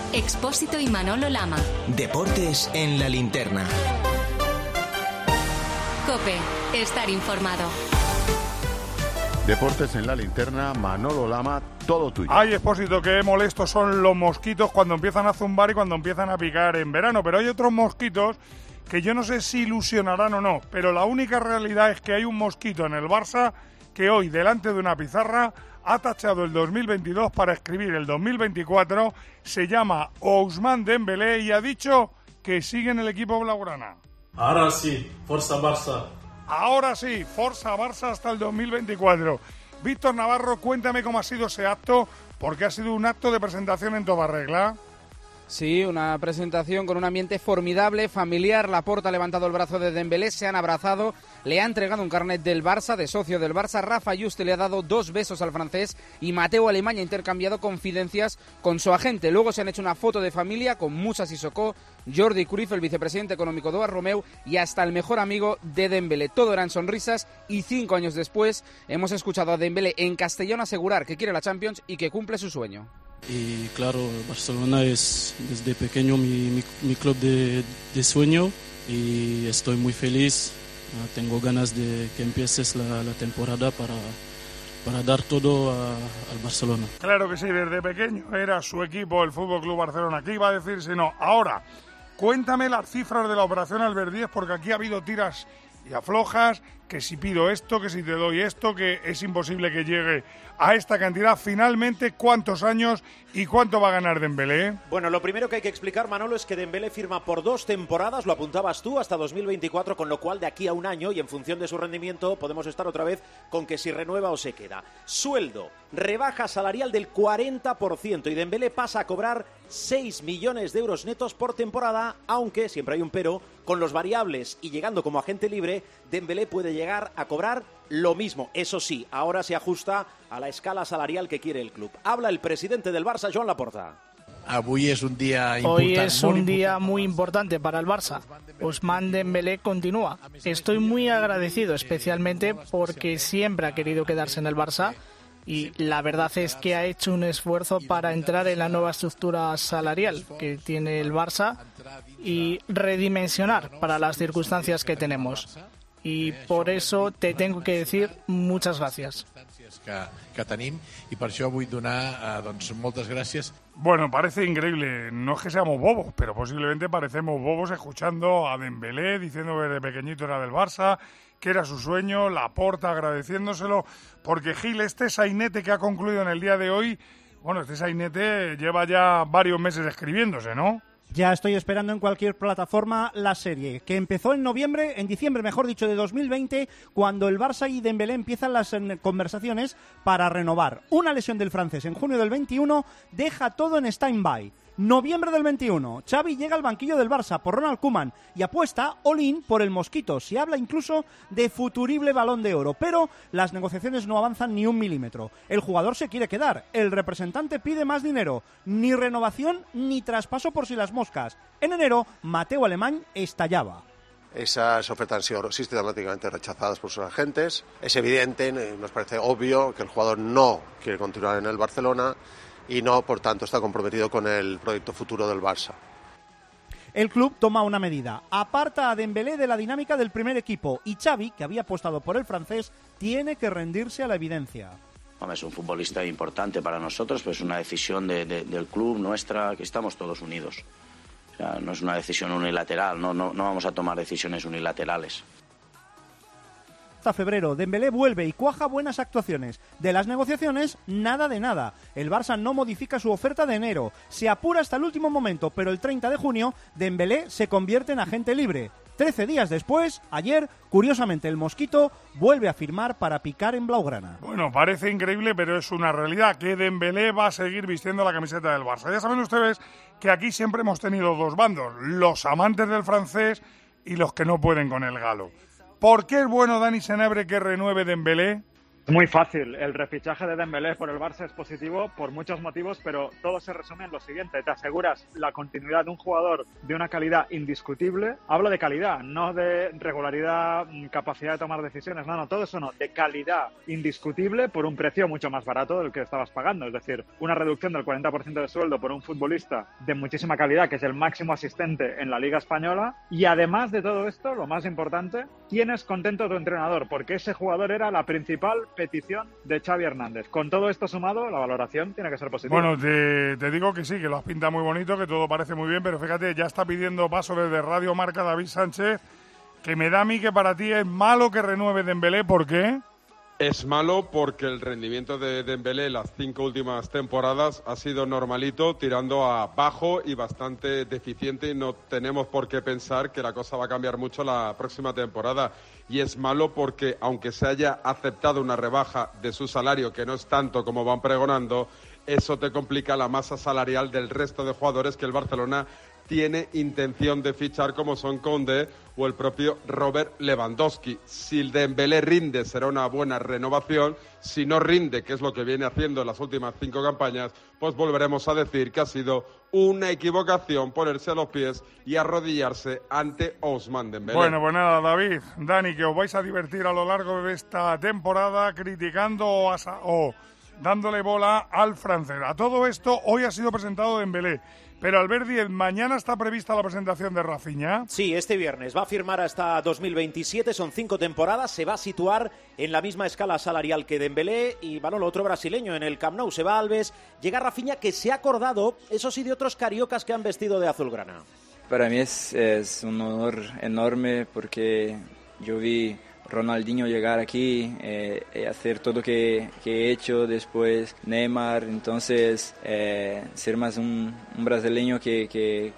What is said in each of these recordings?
Expósito y Manolo Lama. Deportes en la linterna. COPE. Estar informado. Deportes en la linterna, Manolo Lama, todo tuyo. Ay, Expósito, qué molestos son los mosquitos cuando empiezan a zumbar y cuando empiezan a picar en verano. Pero hay otros mosquitos que yo no sé si ilusionarán o no, pero la única realidad es que hay un mosquito en el Barça que hoy, delante de una pizarra, ha tachado el 2022 para escribir el 2024, se llama Ousmane Dembélé y ha dicho que sigue en el equipo blaugrana. Ahora sí, Forza Barça. Ahora sí, Forza Barça hasta el 2024. Víctor Navarro, cuéntame cómo ha sido ese acto, porque ha sido un acto de presentación en toda regla. Sí, una presentación con un ambiente formidable, familiar. Laporta ha levantado el brazo de Dembélé, se han abrazado, le ha entregado un carnet del Barça, de socio del Barça. Rafa Juste le ha dado 2 besos al francés y Mateu Alemany ha intercambiado confidencias con su agente. Luego se han hecho una foto de familia con Moussa Sissoko, Jordi Cruyff, el vicepresidente económico de Bartomeu y hasta el mejor amigo de Dembélé. Todo eran sonrisas y 5 años después hemos escuchado a Dembélé en castellano asegurar que quiere la Champions y que cumple su sueño. Y claro, Barcelona es desde pequeño mi club de sueño y estoy muy feliz. Tengo ganas de que empieces la temporada para dar todo al Barcelona. Claro que sí, desde pequeño era su equipo, el FC Barcelona. ¿Qué iba a decir si no? Ahora, cuéntame las cifras de la operación Albert 10, porque aquí ha habido tiras y aflojas, que si pido esto, que si te doy esto, que es imposible que llegue a esta cantidad. Finalmente, ¿cuántos años y cuánto va a ganar Dembélé? Bueno, lo primero que hay que explicar, Manolo, es que Dembélé firma por 2 temporadas, lo apuntabas tú, hasta 2024, con lo cual de aquí a un año y en función de su rendimiento podemos estar otra vez con que si renueva o se queda. Sueldo, rebaja salarial del 40% y Dembélé pasa a cobrar 6 millones de euros netos por temporada, aunque, siempre hay un pero, con los variables y llegando como agente libre, Dembélé puede llegar a cobrar lo mismo. Eso sí, ahora se ajusta a la escala salarial que quiere el club. Habla el presidente del Barça, Joan Laporta. Hoy es un día muy importante para el Barça. Ousmane Dembélé continúa. Estoy muy agradecido, especialmente porque siempre ha querido quedarse en el Barça y la verdad es que ha hecho un esfuerzo para entrar en la nueva estructura salarial que tiene el Barça y redimensionar para las circunstancias que tenemos. Y por eso te tengo que decir muchas gracias. Que tenim i per això vull donar moltes gràcies. Bueno, parece increíble, no es que seamos bobos, pero posiblemente parecemos bobos escuchando a Dembélé diciendo que de pequeñito era del Barça, que era su sueño, Laporta agradeciéndoselo, porque Gil, este sainete que ha concluido en el día de hoy, bueno, este sainete lleva ya varios meses escribiéndose, ¿no? Ya estoy esperando en cualquier plataforma la serie, que empezó en diciembre, mejor dicho, de 2020, cuando el Barça y Dembélé empiezan las conversaciones para renovar. Una lesión del francés en junio del 21 deja todo en stand-by. Noviembre del 21, Xavi llega al banquillo del Barça por Ronald Koeman y apuesta all-in por el Mosquito. Se habla incluso de futurible Balón de Oro, pero las negociaciones no avanzan ni un milímetro. El jugador se quiere quedar, el representante pide más dinero, ni renovación ni traspaso por si las moscas. En enero, Mateu Alemany estallaba. Esas ofertas han sido sistemáticamente rechazadas por sus agentes. Es evidente, nos parece obvio que el jugador no quiere continuar en el Barcelona y no, por tanto, está comprometido con el proyecto futuro del Barça. El club toma una medida, aparta a Dembélé de la dinámica del primer equipo y Xavi, que había apostado por el francés, tiene que rendirse a la evidencia. Es un futbolista importante para nosotros, pero es una decisión del club nuestra, que estamos todos unidos. O sea, no es una decisión unilateral, no vamos a tomar decisiones unilaterales. Hasta febrero, Dembélé vuelve y cuaja buenas actuaciones. De las negociaciones, nada de nada. El Barça no modifica su oferta de enero. Se apura hasta el último momento, pero el 30 de junio, Dembélé se convierte en agente libre. 13 días después, ayer, curiosamente, el Mosquito vuelve a firmar para picar en blaugrana. Bueno, parece increíble, pero es una realidad que Dembélé va a seguir vistiendo la camiseta del Barça. Ya saben ustedes que aquí siempre hemos tenido dos bandos, los amantes del francés y los que no pueden con el galo. ¿Por qué es bueno, Dani Senebre, que renueve Dembélé? Muy fácil. El refichaje de Dembélé por el Barça es positivo por muchos motivos, pero todo se resume en lo siguiente. Te aseguras la continuidad de un jugador de una calidad indiscutible. Hablo de calidad, no de regularidad, capacidad de tomar decisiones. No, todo eso no. De calidad indiscutible por un precio mucho más barato del que estabas pagando. Es decir, una reducción del 40% de sueldo por un futbolista de muchísima calidad, que es el máximo asistente en la Liga Española. Y además de todo esto, lo más importante, tienes contento a tu entrenador, porque ese jugador era la principal petición de Xavi Hernández. Con todo esto sumado, la valoración tiene que ser positiva. Bueno, te digo que sí, que lo has pintado muy bonito, que todo parece muy bien, pero fíjate, ya está pidiendo paso desde Radio Marca David Sánchez, que me da a mí que para ti es malo que renueve Dembélé. ¿Por qué? Es malo porque el rendimiento de Dembélé las 5 últimas temporadas ha sido normalito, tirando a bajo y bastante deficiente, y no tenemos por qué pensar que la cosa va a cambiar mucho la próxima temporada. Y es malo porque, aunque se haya aceptado una rebaja de su salario, que no es tanto como van pregonando, eso te complica la masa salarial del resto de jugadores que el Barcelona tiene intención de fichar, como son Koundé o el propio Robert Lewandowski. Si el Dembélé rinde, será una buena renovación. Si no rinde, que es lo que viene haciendo en las últimas 5 campañas, pues volveremos a decir que ha sido una equivocación ponerse a los pies y arrodillarse ante Ousmane Dembélé. Bueno, pues nada, David, Dani, que os vais a divertir a lo largo de esta temporada criticando o dándole bola al francés. A todo esto, hoy ha sido presentado Dembélé. Pero Albert Díez, mañana está prevista la presentación de Rafinha. Sí, este viernes va a firmar hasta 2027, son 5 temporadas, se va a situar en la misma escala salarial que Dembélé y Manolo, otro brasileño en el Camp Nou, se va Alves, llega Rafinha, que se ha acordado, eso sí, de otros cariocas que han vestido de azulgrana. Para mí es un honor enorme porque yo vi Ronaldinho llegar aquí, hacer todo lo que he hecho, después Neymar, entonces ser más un brasileño que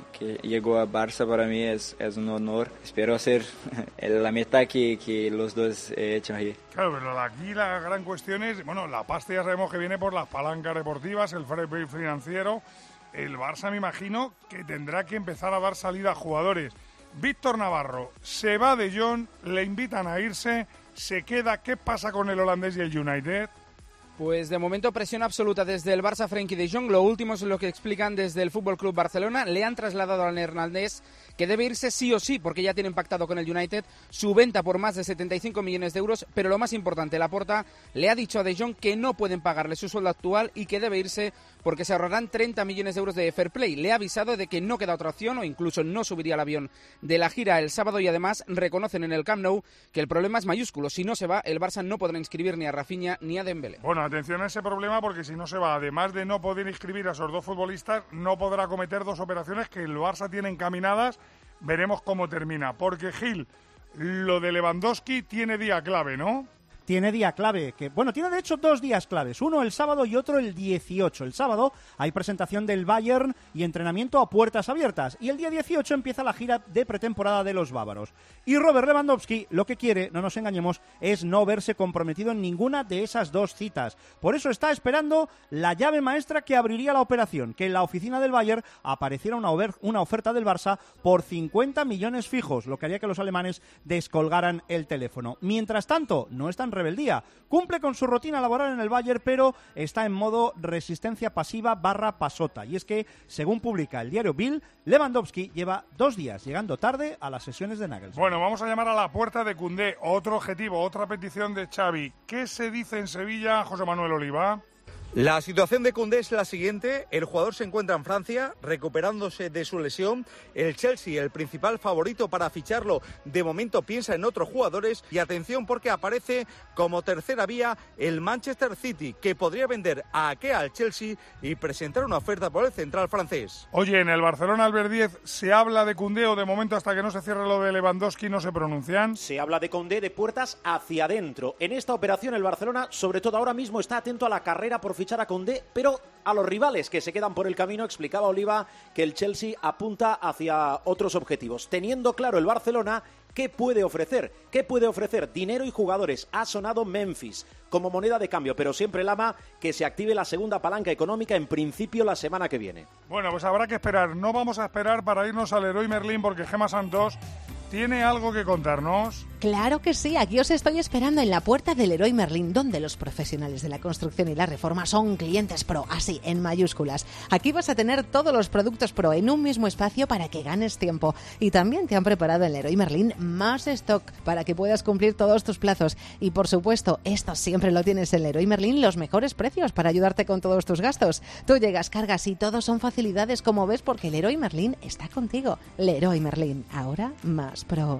llegó a Barça para mí es un honor. Espero hacer la mitad que los dos he hecho aquí. Claro, pero aquí la gran cuestión es, bueno, la pasta ya sabemos que viene por las palancas deportivas, el fair play financiero. El Barça, me imagino, que tendrá que empezar a dar salida a jugadores. Víctor Navarro se va de Jong, le invitan a irse, se queda. ¿Qué pasa con el holandés y el United? Pues de momento presión absoluta desde el Barça, Frenkie de Jong. Lo último es lo que explican desde el FC Barcelona. Le han trasladado al neerlandés que debe irse sí o sí, porque ya tienen pactado con el United su venta por más de 75 millones de euros. Pero lo más importante, Laporta le ha dicho a de Jong que no pueden pagarle su sueldo actual y que debe irse porque se ahorrarán 30 millones de euros de fair play. Le ha avisado de que no queda otra opción o incluso no subiría al avión de la gira el sábado, y además reconocen en el Camp Nou que el problema es mayúsculo. Si no se va, el Barça no podrá inscribir ni a Rafinha ni a Dembélé. Bueno, atención a ese problema, porque si no se va, además de no poder inscribir a esos dos futbolistas, no podrá cometer 2 operaciones que el Barça tiene encaminadas. Veremos cómo termina, porque Gil, lo de Lewandowski tiene día clave, ¿no? Tiene día clave, tiene de hecho 2 días claves, uno el sábado y otro el 18. El sábado hay presentación del Bayern y entrenamiento a puertas abiertas, y el día 18 empieza la gira de pretemporada de los bávaros. Y Robert Lewandowski lo que quiere, no nos engañemos, es no verse comprometido en ninguna de esas 2 citas. Por eso está esperando la llave maestra que abriría la operación, que en la oficina del Bayern apareciera una oferta del Barça por 50 millones fijos, lo que haría que los alemanes descolgaran el teléfono. Mientras tanto, no están rebeldía. Cumple con su rutina laboral en el Bayern, pero está en modo resistencia pasiva / pasota. Y es que, según publica el diario Bild, Lewandowski lleva 2 días llegando tarde a las sesiones de Nagelsmann. Bueno, vamos a llamar a la puerta de Koundé. Otro objetivo, otra petición de Xavi. ¿Qué se dice en Sevilla, José Manuel Oliva? La situación de Koundé es la siguiente. El jugador se encuentra en Francia recuperándose de su lesión. El Chelsea, el principal favorito para ficharlo, de momento piensa en otros jugadores. Y atención, porque aparece como tercera vía el Manchester City, que podría vender a Ake al Chelsea y presentar una oferta por el central francés. Oye, en el Barcelona, Albert Díez, ¿se habla de Koundé o de momento hasta que no se cierre lo de Lewandowski no se pronuncian? Se habla de Koundé de puertas hacia adentro. En esta operación el Barcelona, sobre todo ahora mismo, está atento a la carrera por fichar a Koundé, pero a los rivales que se quedan por el camino. Explicaba Oliva que el Chelsea apunta hacia otros objetivos, teniendo claro el Barcelona qué puede ofrecer. ¿Qué puede ofrecer? Dinero y jugadores. Ha sonado Memphis como moneda de cambio, pero siempre lama que se active la segunda palanca económica en principio la semana que viene. Bueno, pues habrá que esperar. No vamos a esperar para irnos al Leroy Merlin, porque Gemma Santos ¿tiene algo que contarnos? Claro que sí, aquí os estoy esperando en la puerta del Leroy Merlin, donde los profesionales de la construcción y la reforma son clientes pro, así, en mayúsculas. Aquí vas a tener todos los productos pro en un mismo espacio para que ganes tiempo. Y también te han preparado en Leroy Merlin más stock para que puedas cumplir todos tus plazos. Y por supuesto, esto siempre lo tienes en Leroy Merlin, los mejores precios para ayudarte con todos tus gastos. Tú llegas, cargas y todo son facilidades, como ves, porque Leroy Merlin está contigo. Leroy Merlin, ahora más pro.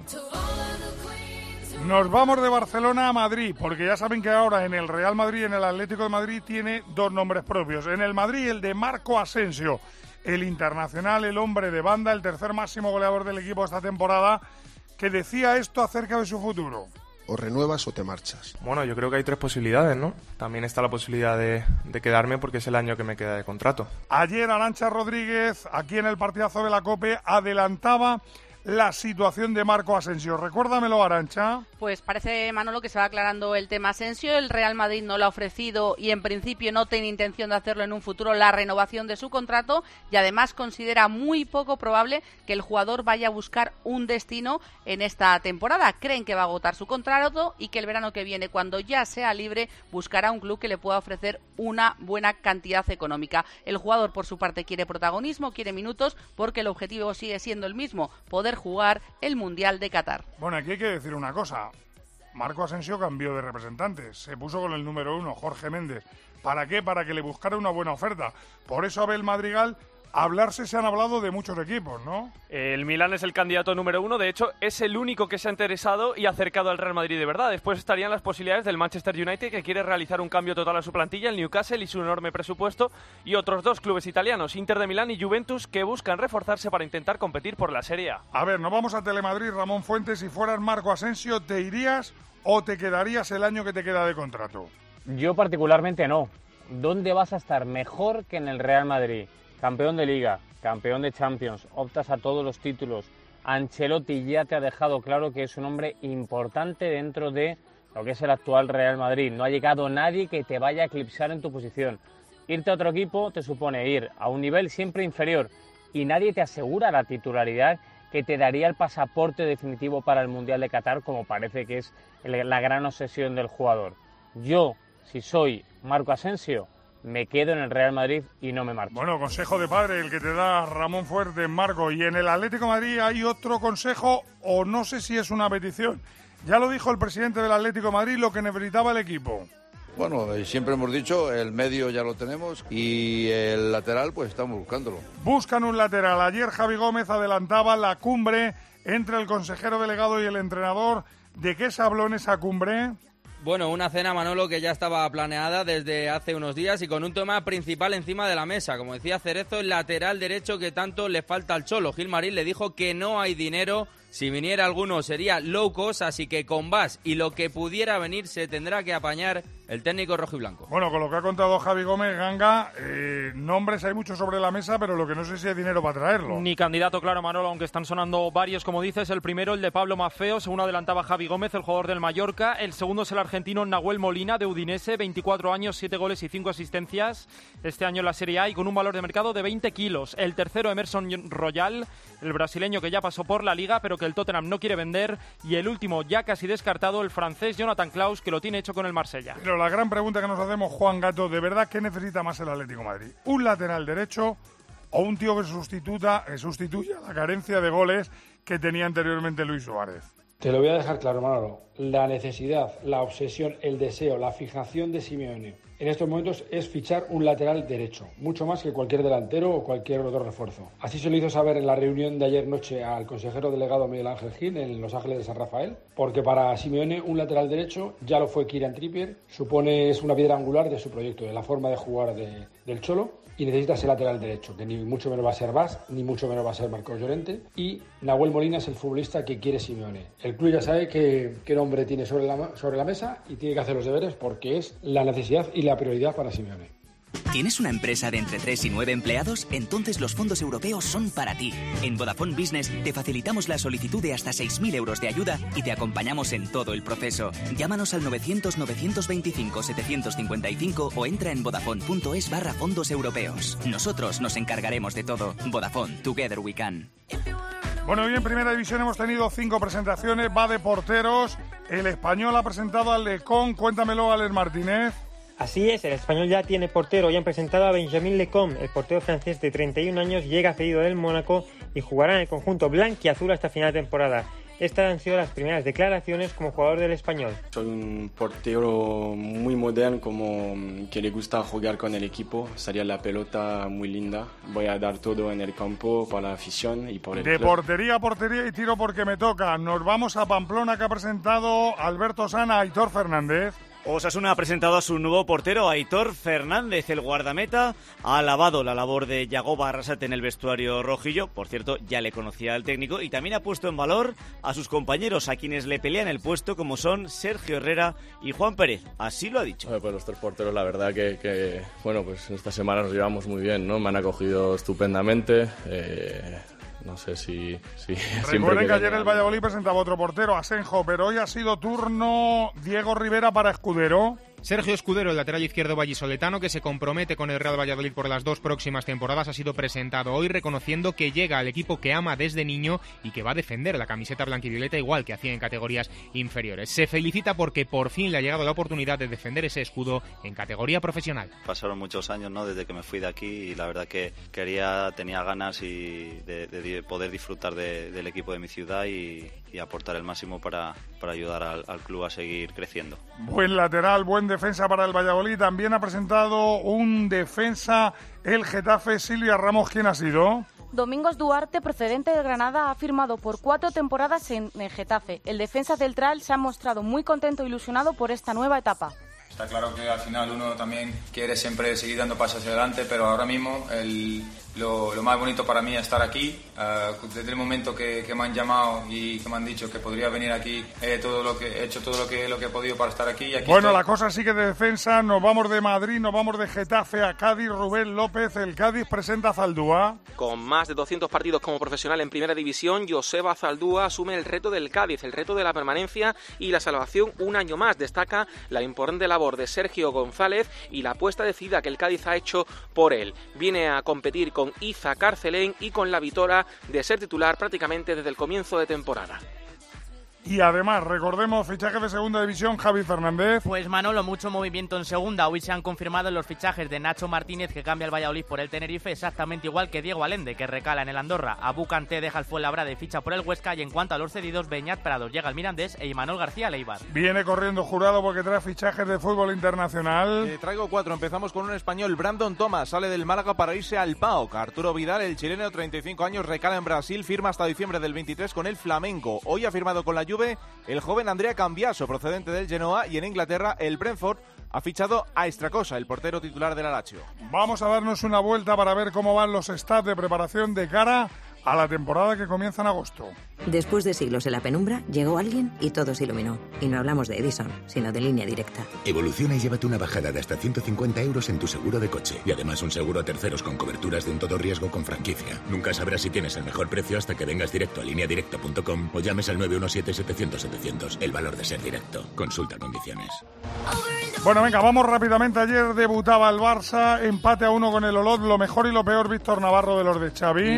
Nos vamos de Barcelona a Madrid, porque ya saben que ahora en el Real Madrid y en el Atlético de Madrid tiene dos nombres propios. En el Madrid, el de Marco Asensio, el internacional, el hombre de banda, el tercer máximo goleador del equipo esta temporada, que decía esto acerca de su futuro. O renuevas o te marchas. Bueno, yo creo que hay tres posibilidades, ¿no? También está la posibilidad de quedarme porque es el año que me queda de contrato. Ayer Arantxa Rodríguez, aquí en el partidazo de la COPE, adelantaba la situación de Marco Asensio. Recuérdamelo, Arantxa. Pues parece, Manolo, que se va aclarando el tema Asensio. El Real Madrid no le ha ofrecido y en principio no tiene intención de hacerlo en un futuro la renovación de su contrato, y además considera muy poco probable que el jugador vaya a buscar un destino en esta temporada. Creen que va a agotar su contrato y que el verano que viene, cuando ya sea libre, buscará un club que le pueda ofrecer una buena cantidad económica. El jugador, por su parte, quiere protagonismo, quiere minutos, porque el objetivo sigue siendo el mismo: poder jugar el Mundial de Qatar. Bueno, aquí hay que decir una cosa. Marco Asensio cambió de representante. Se puso con el número 1, Jorge Méndez. ¿Para qué? Para que le buscara una buena oferta. Por eso Abel Madrigal, hablarse se han hablado de muchos equipos, ¿no? El Milán es el candidato número 1, de hecho es el único que se ha interesado y acercado al Real Madrid de verdad. Después estarían las posibilidades del Manchester United, que quiere realizar un cambio total a su plantilla, el Newcastle y su enorme presupuesto, y otros dos clubes italianos, Inter de Milán y Juventus, que buscan reforzarse para intentar competir por la Serie A. A ver, nos vamos a Telemadrid. Ramón Fuentes, si fueras Marco Asensio, ¿te irías o te quedarías el año que te queda de contrato? Yo particularmente no. ¿Dónde vas a estar mejor que en el Real Madrid? Campeón de Liga, campeón de Champions, optas a todos los títulos. Ancelotti ya te ha dejado claro que es un hombre importante dentro de lo que es el actual Real Madrid. No ha llegado nadie que te vaya a eclipsar en tu posición. Irte a otro equipo te supone ir a un nivel siempre inferior y nadie te asegura la titularidad que te daría el pasaporte definitivo para el Mundial de Qatar, como parece que es la gran obsesión del jugador. Yo, si soy Marco Asensio, me quedo en el Real Madrid y no me marcho. Bueno, consejo de padre el que te da Ramón Fuerte, Marco. Y en el Atlético de Madrid hay otro consejo, o no sé si es una petición. Ya lo dijo el presidente del Atlético de Madrid, lo que necesitaba el equipo. Bueno, siempre hemos dicho, el medio ya lo tenemos y el lateral pues estamos buscándolo. Buscan un lateral. Ayer Javi Gómez adelantaba la cumbre entre el consejero delegado y el entrenador. ¿De qué se habló en esa cumbre? Bueno, una cena, Manolo, que ya estaba planeada desde hace unos días y con un tema principal encima de la mesa. Como decía Cerezo, el lateral derecho que tanto le falta al Cholo. Gilmarín le dijo que no hay dinero. Si viniera alguno sería low cost, así que con Bas y lo que pudiera venir se tendrá que apañar el técnico rojiblanco. Bueno, con lo que ha contado Javi Gómez, Ganga, nombres hay muchos sobre la mesa, pero lo que no sé si hay dinero para traerlo. Ni candidato claro, Manolo, aunque están sonando varios, como dices. El primero, el de Pablo Maffeo, según adelantaba Javi Gómez, el jugador del Mallorca. El segundo es el argentino Nahuel Molina, de Udinese, 24 años, 7 goles y 5 asistencias este año en la Serie A y con un valor de mercado de 20 kilos. El tercero, Emerson Royal, el brasileño que ya pasó por la Liga, pero que el Tottenham no quiere vender. Y el último, ya casi descartado, el francés Jonathan Klaus, que lo tiene hecho con el Marsella. Pero la gran pregunta que nos hacemos, Juan Gato, ¿de verdad qué necesita más el Atlético de Madrid? ¿Un lateral derecho o un tío que sustituya la carencia de goles que tenía anteriormente Luis Suárez? Te lo voy a dejar claro, Manolo. La necesidad, la obsesión, el deseo, la fijación de Simeone en estos momentos es fichar un lateral derecho, mucho más que cualquier delantero o cualquier otro refuerzo. Así se lo hizo saber en la reunión de ayer noche al consejero delegado Miguel Ángel Gil en Los Ángeles de San Rafael, porque para Simeone un lateral derecho, ya lo fue Kieran Trippier, es una piedra angular de su proyecto, de la forma de jugar del Cholo, y necesita ese lateral derecho, que ni mucho menos va a ser Bas, ni mucho menos va a ser Marcos Llorente, y Nahuel Molina es el futbolista que quiere Simeone. El club ya sabe qué nombre tiene sobre la mesa y tiene que hacer los deberes porque es la necesidad y la prioridad para Simeone. ¿Tienes una empresa de entre 3 y 9 empleados? Entonces los fondos europeos son para ti. En Vodafone Business te facilitamos la solicitud de hasta 6.000 euros de ayuda y te acompañamos en todo el proceso. Llámanos al 900-925-755 o entra en vodafone.es/fondos europeos. Nosotros nos encargaremos de todo. Vodafone, Together We Can. Bueno, hoy en Primera División hemos tenido 5 presentaciones, va de porteros. El Español ha presentado al Lecom. Cuéntamelo, Alex Martínez. Así es, el Español ya tiene portero. Ya han presentado a Benjamin Lecom. El portero francés de 31 años llega cedido del Mónaco y jugará en el conjunto blanquiazul hasta final de temporada. Estas han sido las primeras declaraciones como jugador del Español. Soy un portero muy moderno, como que le gusta jugar con el equipo, salir la pelota muy linda. Voy a dar todo en el campo para la afición y por el club. Portería a portería y tiro porque me toca. Nos vamos a Pamplona, que ha presentado Alberto Sana a Aitor Fernández. Osasuna ha presentado a su nuevo portero, Aitor Fernández. El guardameta ha alabado la labor de Yagoba Arrasate en el vestuario rojillo. Por cierto, ya le conocía al técnico y también ha puesto en valor a sus compañeros, a quienes le pelean el puesto, como son Sergio Herrera y Juan Pérez. Así lo ha dicho. Pues los 3 porteros, la verdad que bueno, pues esta semana nos llevamos muy bien, ¿no? Me han acogido estupendamente. No sé si recuerden que ayer el Valladolid presentaba otro portero, Asenjo, pero hoy ha sido turno Diego Rivera para Escudero. Sergio Escudero, el lateral izquierdo vallisoletano, que se compromete con el Real Valladolid por las 2 próximas temporadas, ha sido presentado hoy reconociendo que llega al equipo que ama desde niño y que va a defender la camiseta blanquivioleta igual que hacía en categorías inferiores. Se felicita porque por fin le ha llegado la oportunidad de defender ese escudo en categoría profesional. Pasaron muchos años, ¿no?, desde que me fui de aquí y la verdad que tenía ganas de poder disfrutar del equipo de mi ciudad y aportar el máximo para ayudar al club a seguir creciendo. Buen lateral, buen defensa para el Valladolid. También ha presentado un defensa el Getafe. Silvia Ramos, ¿quién ha sido? Domingos Duarte, procedente de Granada, ha firmado por 4 temporadas en el Getafe. El defensa central se ha mostrado muy contento e ilusionado por esta nueva etapa. Está claro que al final uno también quiere siempre seguir dando pasos hacia adelante, pero ahora mismo lo más bonito para mí es estar aquí. Desde el momento que me han llamado y que me han dicho que podría venir aquí, he hecho todo lo que he podido para estar aquí. Bueno, la cosa sigue de defensa. Nos vamos de Madrid, nos vamos de Getafe a Cádiz. Rubén López, el Cádiz presenta a Zaldúa. Con más de 200 partidos como profesional en Primera División, Joseba Zaldúa asume el reto del Cádiz, el reto de la permanencia y la salvación un año más. Destaca la importante labor de Sergio González y la apuesta decidida que el Cádiz ha hecho por él. Viene a competir con Iza Carcelén y con la Vitora de ser titular prácticamente desde el comienzo de temporada. Y además, recordemos, fichaje de Segunda División, Javi Fernández. Pues Manolo, mucho movimiento en Segunda. Hoy se han confirmado los fichajes de Nacho Martínez, que cambia el Valladolid por el Tenerife, exactamente igual que Diego Allende, que recala en el Andorra. Abu Kanté deja el Fuenlabrada y ficha por el Huesca. Y en cuanto a los cedidos, Beñat Prados llega al Mirandés e Imanol García al Eibar. Viene corriendo Jurado porque trae fichajes de fútbol internacional. Traigo 4. Empezamos con un español, Brandon Thomas. Sale del Málaga para irse al PAOK. Arturo Vidal, el chileno, 35 años, recala en Brasil. Firma hasta diciembre del 23 con el Flamengo. Hoy ha firmado con la Juve el joven Andrea Cambiaso, procedente del Genoa, y en Inglaterra el Brentford ha fichado a Stracosa, el portero titular del Lazio. Vamos a darnos una vuelta para ver cómo van los stats de preparación de cara a la temporada que comienza en agosto. Después de siglos en la penumbra, llegó alguien y todo se iluminó. Y no hablamos de Edison, sino de Línea Directa. Evoluciona y llévate una bajada de hasta 150 euros en tu seguro de coche. Y además un seguro a terceros con coberturas de un todo riesgo con franquicia. Nunca sabrás si tienes el mejor precio hasta que vengas directo a lineadirecta.com o llames al 917-700-700. El valor de ser directo. Consulta condiciones. Bueno, venga, vamos rápidamente. Ayer debutaba el Barça, empate a 1 con el Olot. Lo mejor y lo peor, Víctor Navarro, de los de Xavi.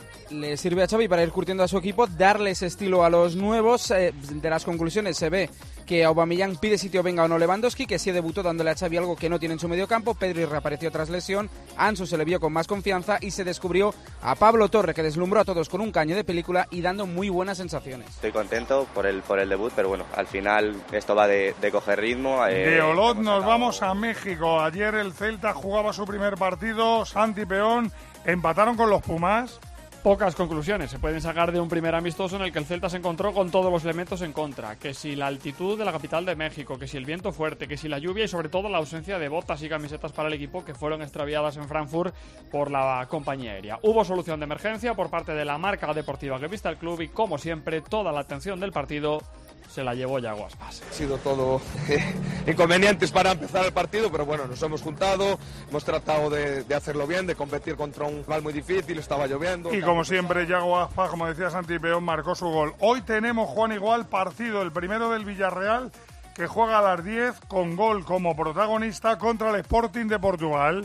Le sirve a Xavi para ir curtiendo a su equipo, darle ese estilo a los nuevos. De las conclusiones se ve que Aubameyang pide sitio venga o no Lewandowski, que sí debutó dándole a Xavi algo que no tiene en su mediocampo. Pedri reapareció tras lesión, Ansu se le vio con más confianza y se descubrió a Pablo Torre, que deslumbró a todos con un caño de película y dando muy buenas sensaciones. Estoy contento por el debut, pero bueno, al final esto va de coger ritmo. De Olot nos vamos a México. Ayer el Celta jugaba su primer partido, Santi Peón, empataron con los Pumas. Pocas conclusiones se pueden sacar de un primer amistoso en el que el Celta se encontró con todos los elementos en contra. Que si la altitud de la capital de México, que si el viento fuerte, que si la lluvia y sobre todo la ausencia de botas y camisetas para el equipo que fueron extraviadas en Frankfurt por la compañía aérea. Hubo solución de emergencia por parte de la marca deportiva que viste al club y como siempre toda la atención del partido se la llevó Yago Aspas. Ha sido todo inconvenientes para empezar el partido, pero bueno, nos hemos juntado, hemos tratado de hacerlo bien, de competir contra un rival muy difícil, estaba lloviendo. Y como siempre, Yago Aspas, como decía Santi Peón, marcó su gol. Hoy tenemos, Juan, igual partido, el primero del Villarreal, que juega a las 10 con gol como protagonista contra el Sporting de Portugal.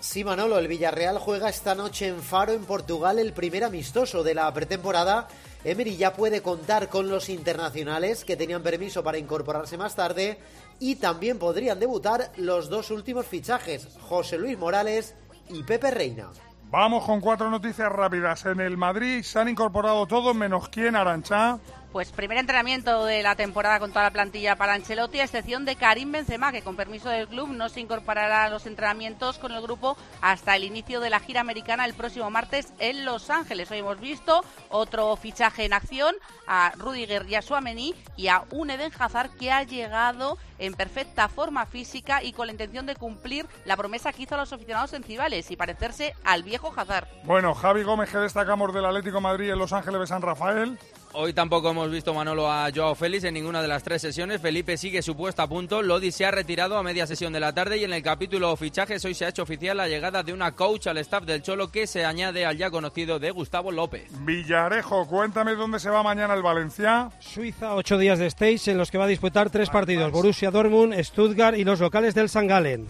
Sí, Manolo, el Villarreal juega esta noche en Faro, en Portugal, el primer amistoso de la pretemporada. Emery ya puede contar con los internacionales que tenían permiso para incorporarse más tarde y también podrían debutar los dos últimos fichajes, José Luis Morales y Pepe Reina. Vamos con 4 noticias rápidas. En el Madrid se han incorporado todos menos quién, Arantxa. Pues primer entrenamiento de la temporada con toda la plantilla para Ancelotti, a excepción de Karim Benzema, que con permiso del club no se incorporará a los entrenamientos con el grupo hasta el inicio de la gira americana el próximo martes en Los Ángeles. Hoy hemos visto otro fichaje en acción, a Rüdiger y a Tchouaméni, y a un Eden Hazard que ha llegado en perfecta forma física y con la intención de cumplir la promesa que hizo a los aficionados en Cibeles y parecerse al viejo Hazard. Bueno, Javi Gómez, ¿qué destacamos del Atlético de Madrid en Los Ángeles de San Rafael? Hoy tampoco hemos visto, Manolo, a Joao Félix en ninguna de las 3 sesiones. Felipe sigue su puesto a punto. Lodi se ha retirado a media sesión de la tarde y en el capítulo fichajes hoy se ha hecho oficial la llegada de una coach al staff del Cholo que se añade al ya conocido de Gustavo López. Villarejo, cuéntame dónde se va mañana el Valencia. Suiza, 8 días de stage en los que va a disputar 3 partidos. Borussia Dortmund, Stuttgart y los locales del St. Gallen.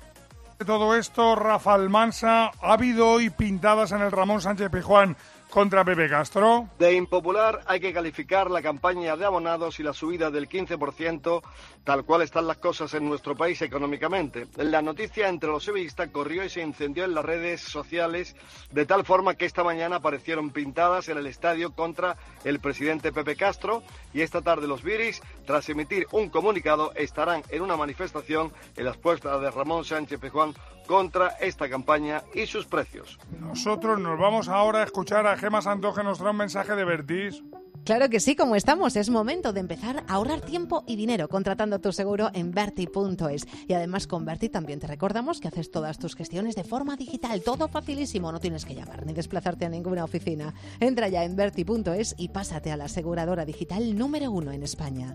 De todo esto, Rafa Almansa, ha habido hoy pintadas en el Ramón Sánchez Pizjuán contra Pepe Castro. De impopular hay que calificar la campaña de abonados y la subida del 15%, tal cual están las cosas en nuestro país económicamente. La noticia entre los sevillistas corrió y se incendió en las redes sociales, de tal forma que esta mañana aparecieron pintadas en el estadio contra el presidente Pepe Castro, y esta tarde los viris, tras emitir un comunicado, estarán en una manifestación en las puertas de Ramón Sánchez Pizjuán contra esta campaña y sus precios. Nosotros nos vamos ahora a escuchar a Gemma Santos, que nos trae un mensaje de Vertis. Claro que sí, como estamos, es momento de empezar a ahorrar tiempo y dinero contratando tu seguro en Verti.es. Y además con Verti también te recordamos que haces todas tus gestiones de forma digital, todo facilísimo, no tienes que llamar ni desplazarte a ninguna oficina. Entra ya en Verti.es y pásate a la aseguradora digital número 1 en España.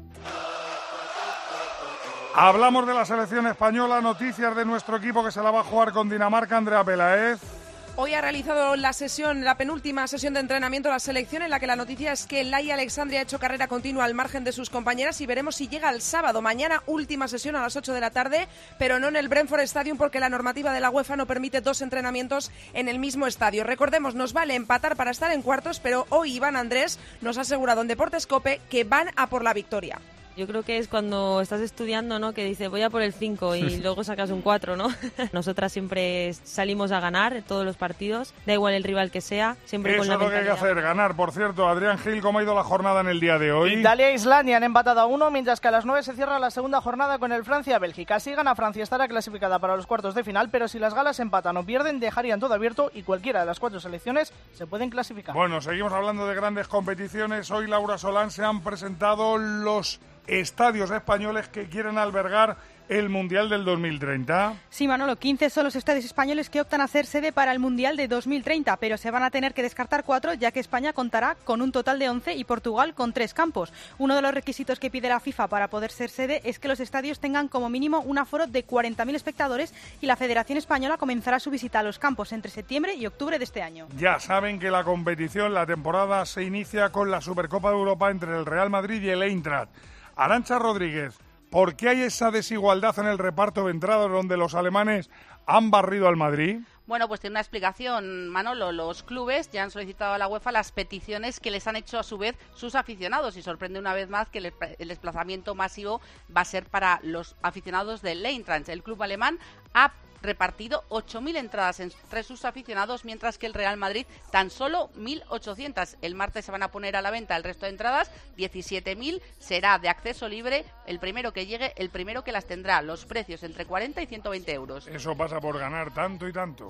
Hablamos de la selección española, noticias de nuestro equipo que se la va a jugar con Dinamarca, Andrea Peláez. Hoy ha realizado la penúltima sesión de entrenamiento de la selección, en la que la noticia es que Laia Alexandria ha hecho carrera continua al margen de sus compañeras y veremos si llega el sábado. Mañana última sesión a las 8 de la tarde, pero no en el Brentford Stadium porque la normativa de la UEFA no permite 2 entrenamientos en el mismo estadio. Recordemos, nos vale empatar para estar en cuartos, pero hoy Iván Andrés nos ha asegurado en Deportes COPE que van a por la victoria. Yo creo que es cuando estás estudiando, ¿no? Que dices, voy a por el 5 y luego sacas un 4, ¿no? Nosotras siempre salimos a ganar en todos los partidos, da igual el rival que sea, siempre eso con la es lo que hay que hacer, ganar. Por cierto, Adrián Gil, ¿cómo ha ido la jornada en el día de hoy? Italia e Islandia han empatado a 1, mientras que a las 9 se cierra la segunda jornada con el Francia-Bélgica. Si gana Francia estará clasificada para los cuartos de final, pero si las galas empatan o pierden, dejarían todo abierto y cualquiera de las 4 selecciones se pueden clasificar. Bueno, seguimos hablando de grandes competiciones. Hoy, Laura Solán, se han presentado los estadios españoles que quieren albergar el Mundial del 2030. Sí, Manolo, 15 son los estadios españoles que optan a hacer sede para el Mundial de 2030, pero se van a tener que descartar 4, ya que España contará con un total de 11 y Portugal con 3 campos. Uno de los requisitos que pide la FIFA para poder ser sede es que los estadios tengan como mínimo un aforo de 40.000 espectadores y la Federación Española comenzará su visita a los campos entre septiembre y octubre de este año. Ya saben que la competición, la temporada se inicia con la Supercopa de Europa entre el Real Madrid y el Eintracht. Arantxa Rodríguez, ¿por qué hay esa desigualdad en el reparto de entradas donde los alemanes han barrido al Madrid? Bueno, pues tiene una explicación, Manolo. Los clubes ya han solicitado a la UEFA las peticiones que les han hecho a su vez sus aficionados y sorprende una vez más que el desplazamiento masivo va a ser para los aficionados del Eintracht. El club alemán ha repartido 8.000 entradas entre sus aficionados, mientras que el Real Madrid tan solo 1.800. El martes se van a poner a la venta el resto de entradas, 17.000, será de acceso libre. El primero que llegue, el primero que las tendrá. Los precios entre 40 y 120 euros. Eso pasa por ganar tanto y tanto.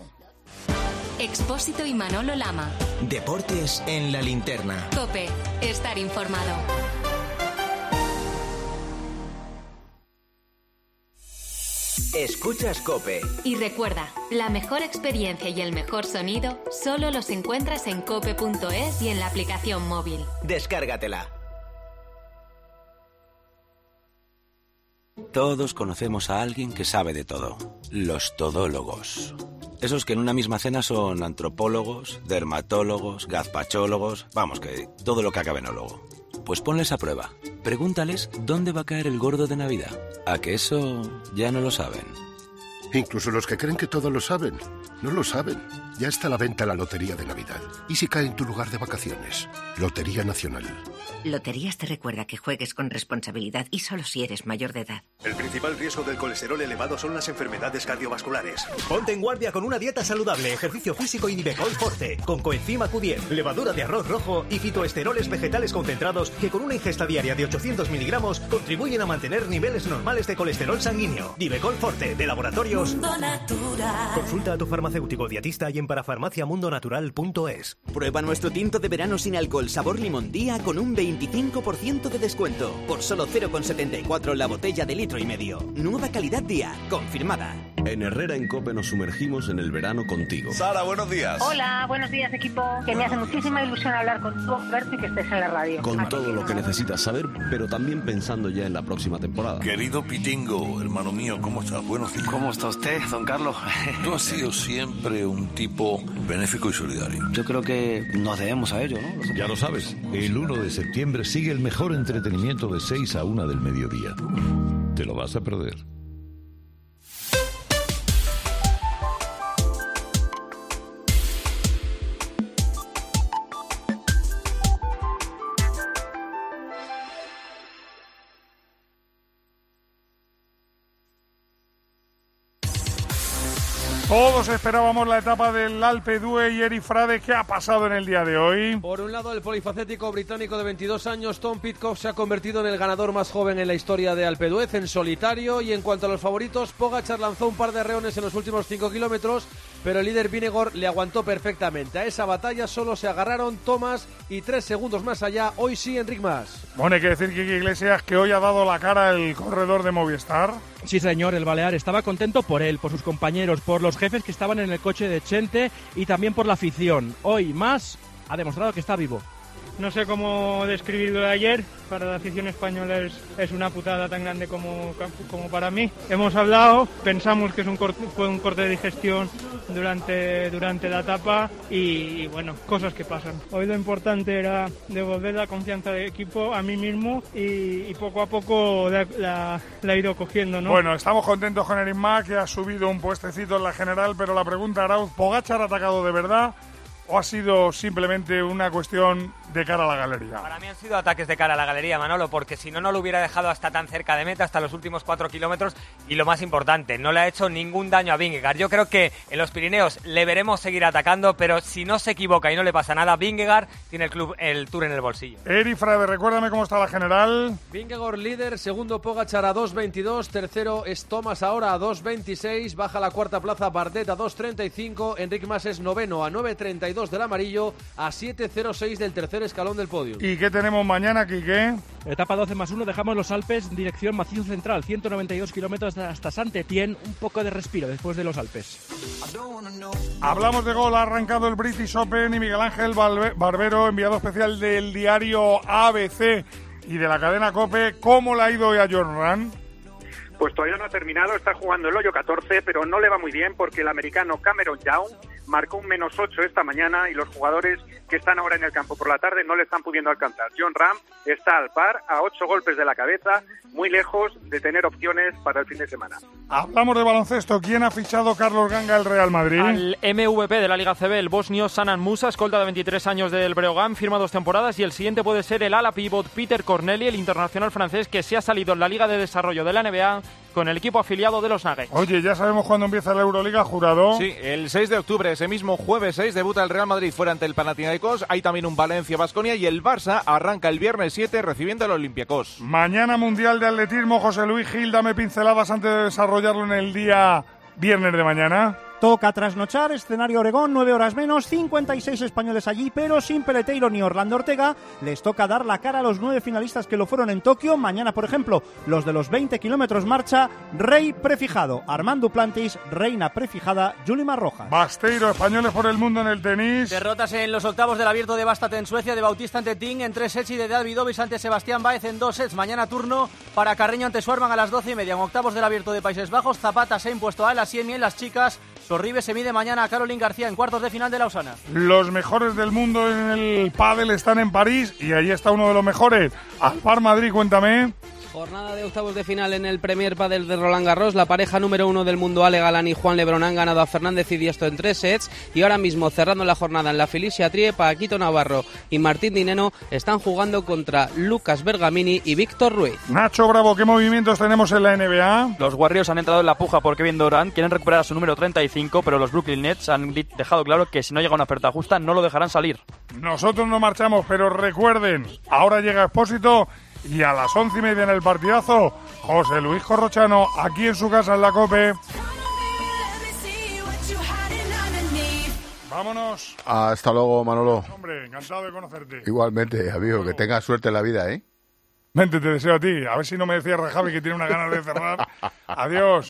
Expósito y Manolo Lama. Deportes en la linterna. COPE, estar informado. Escuchas COPE. Y recuerda, la mejor experiencia y el mejor sonido solo los encuentras en cope.es y en la aplicación móvil. Descárgatela. Todos conocemos a alguien que sabe de todo. Los todólogos. Esos que en una misma cena son antropólogos, dermatólogos, gazpachólogos, vamos, que todo lo que acabe en ólogo. Pues ponles a prueba. Pregúntales dónde va a caer el gordo de Navidad. ¿A que eso ya no lo saben? Incluso los que creen que todo lo saben, no lo saben. Ya está a la venta la Lotería de Navidad. ¿Y si cae en tu lugar de vacaciones? Lotería Nacional. Loterías te recuerda que juegues con responsabilidad y solo si eres mayor de edad. El principal riesgo del colesterol elevado son las enfermedades cardiovasculares. Ponte en guardia con una dieta saludable, ejercicio físico y Nivecol Forte, con coenzima Q10, levadura de arroz rojo y fitoesteroles vegetales concentrados que con una ingesta diaria de 800 miligramos contribuyen a mantener niveles normales de colesterol sanguíneo. Nivecol Forte, de Laboratorios Mundo Natural. Consulta a tu farmacéutico dietista y en parafarmaciamundonatural.es. Prueba nuestro tinto de verano sin alcohol sabor limón día con un 25% de descuento. Por solo 0,74 la botella de 1,5 litros. Nueva calidad día, confirmada. En Herrera en COPE nos sumergimos en el verano contigo. Sara, buenos días. Hola, buenos días equipo. Que me hace muchísima ilusión hablar contigo, Berto, y que estés en la radio. Con todo lo que necesitas saber, pero también pensando ya en la próxima temporada. Querido Pitingo, hermano mío, ¿cómo estás? Buenos días. ¿Cómo está usted, don Carlos? Tú has sido siempre un tipo benéfico y solidario. Yo creo que nos debemos a ello, ¿no? Ya lo sabes, el 1 de septiembre sigue el mejor entretenimiento de 6 a 1 del mediodía. Te lo vas a perder. Todos esperábamos la etapa del Alpe d'Huez y Eric Frade. ¿Qué ha pasado en el día de hoy? Por un lado, el polifacético británico de 22 años, Tom Pidcock, se ha convertido en el ganador más joven en la historia de Alpe d'Huez en solitario. Y en cuanto a los favoritos, Pogačar lanzó un par de arreones en los últimos 5 kilómetros, pero el líder Vingegaard le aguantó perfectamente. A esa batalla solo se agarraron Thomas y 3 segundos más allá, hoy sí, Enric Mas. Bueno, hay que decir, Quique Iglesias, que hoy ha dado la cara el corredor de Movistar. Sí, señor, el balear estaba contento por él, por sus compañeros, por los jefes que estaban en el coche de Chente y también por la afición. Hoy Mas ha demostrado que está vivo. No sé cómo describirlo de ayer, para la afición española es una putada tan grande como para mí. Hemos hablado, pensamos que fue un corte de digestión durante la etapa y bueno, cosas que pasan. Hoy lo importante era devolver la confianza del equipo a mí mismo y poco a poco la he ido cogiendo, ¿no? Bueno, estamos contentos con Eric Mas, que ha subido un puestecito en la general, pero la pregunta, Arauz, ¿Pogačar ha atacado de verdad o ha sido simplemente una cuestión de cara a la galería? Para mí han sido ataques de cara a la galería, Manolo, porque si no, no lo hubiera dejado hasta tan cerca de meta, hasta los últimos 4 kilómetros, y lo más importante, no le ha hecho ningún daño a Vingegaard. Yo creo que en los Pirineos le veremos seguir atacando, pero si no se equivoca y no le pasa nada, Vingegaard tiene el Tour en el bolsillo. Eric Frade, recuérdame cómo está la general. Vingegaard líder, segundo Pogačar a 2.22, tercero es Thomas ahora a 2.26, baja la cuarta plaza Bardet a 2.35, Enric Mas es noveno a 9.32 del amarillo, a 7.06 del tercer escalón del podio. ¿Y qué tenemos mañana, Quique? Etapa 12+1, dejamos los Alpes, dirección Macizo Central, 192 kilómetros hasta Saint-Étienne, un poco de respiro después de los Alpes. Hablamos de gol, ha arrancado el British Open y Miguel Ángel Barbero, enviado especial del diario ABC y de la cadena COPE. ¿Cómo le ha ido hoy a Jon Rahm? Pues todavía no ha terminado, está jugando el hoyo 14, pero no le va muy bien porque el americano Cameron Young marcó un -8 esta mañana y los jugadores que están ahora en el campo por la tarde no le están pudiendo alcanzar. Jon Rahm está al par, a 8 golpes de la cabeza, muy lejos de tener opciones para el fin de semana. Hablamos de baloncesto. ¿Quién ha fichado Carlos Ganga al Real Madrid? Al MVP de la Liga CB, el bosnio Sanan Musa, escolta de 23 años del Breogán, firma 2 temporadas y el siguiente puede ser el ala pívot Peter Corneli, el internacional francés que se ha salido en la Liga de Desarrollo de la NBA con el equipo afiliado de los Nuggets. Oye, ya sabemos cuándo empieza la Euroliga, Jurado. Sí, el 6 de octubre, ese mismo jueves 6, debuta el Real Madrid fuera ante el Panathinaikos. Hay también un Valencia-Baskonia y el Barça arranca el viernes 7 recibiendo al Olympiacos. Mañana Mundial de Atletismo. José Luis Gil, dame pinceladas antes de desarrollarlo en el día viernes de mañana. Toca trasnochar, escenario Oregón, 9 horas menos, 56 españoles allí, pero sin Peleteiro ni Orlando Ortega. Les toca dar la cara a los 9 finalistas que lo fueron en Tokio. Mañana, por ejemplo, los de los 20 kilómetros marcha, Rey prefijado, Armand Duplantis, reina prefijada, Yulimar Rojas. Basteiro, españoles por el mundo en el tenis. Derrotas en los octavos del Abierto de Bastad en Suecia, de Bautista ante Ting en 3 sets y de Davidovich ante Sebastián Báez en 2 sets. Mañana turno para Carreño ante Schwarman a las 12:30. En octavos del Abierto de Países Bajos, Zapata se ha impuesto a Alassiemi en las chicas. Sorribe se mide mañana a Caroline García en cuartos de final de Lausana. Los mejores del mundo en el pádel están en París y ahí está uno de los mejores. Alpar Madrid, cuéntame. Jornada de octavos de final en el Premier Padel de Roland Garros. La pareja número 1 del mundo, Ale Galán y Juan Lebrón, han ganado a Fernández y Diesto en 3 sets. Y ahora mismo, cerrando la jornada en la Felicia Trie, Paquito Navarro y Martín Dineno están jugando contra Lucas Bergamini y Víctor Ruiz. Nacho Bravo, ¿qué movimientos tenemos en la NBA? Los Warriors han entrado en la puja por Kevin Durant, quieren recuperar a su número 35, pero los Brooklyn Nets han dejado claro que si no llega una oferta justa no lo dejarán salir. Nosotros no marchamos, pero recuerden, ahora llega Expósito y a las 11:30 en el partidazo, José Luis Corrochano, aquí en su casa en la COPE. Vámonos. Hasta luego, Manolo. Hombre, encantado de conocerte. Igualmente, amigo, que tengas suerte en la vida, ¿eh? Mente, te deseo a ti. A ver si no me decía Rejavi que tiene una ganas de cerrar. Adiós.